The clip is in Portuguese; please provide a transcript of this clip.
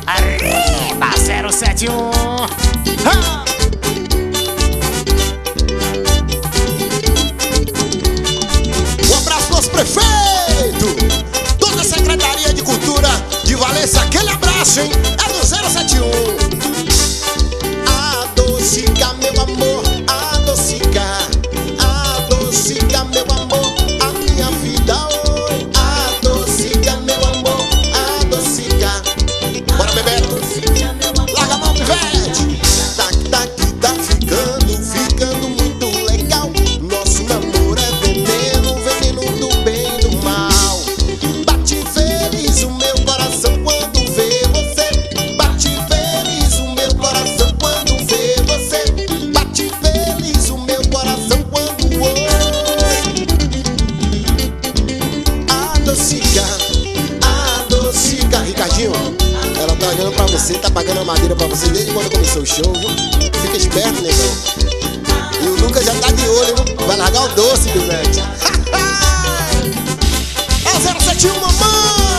Arriba 071. Ha! Um abraço nosso prefeito, toda a Secretaria de Cultura de Valença, aquele abraço, hein? É do 071. Adocica, meu amor, adocica, adocica, meu amor, a minha vida hoje. Adocica, meu amor, adocica. Bora, Bebeto, larga a mão, pivete. Tá ficando muito legal. Nosso namoro é veneno, veneno do bem e do mal. Bate feliz o meu coração quando vê você. Bate feliz o meu coração quando vê você. Bate feliz o meu coração quando ouve. Adocica, adocica. Ricardinho, ela tá olhando pra você, tá pagando a madeira pra você desde quando começou o show, viu? Fica esperto, negão. E o Lucas já tá de olho, viu? Vai largar o doce, Bivete. É o 071, mamãe!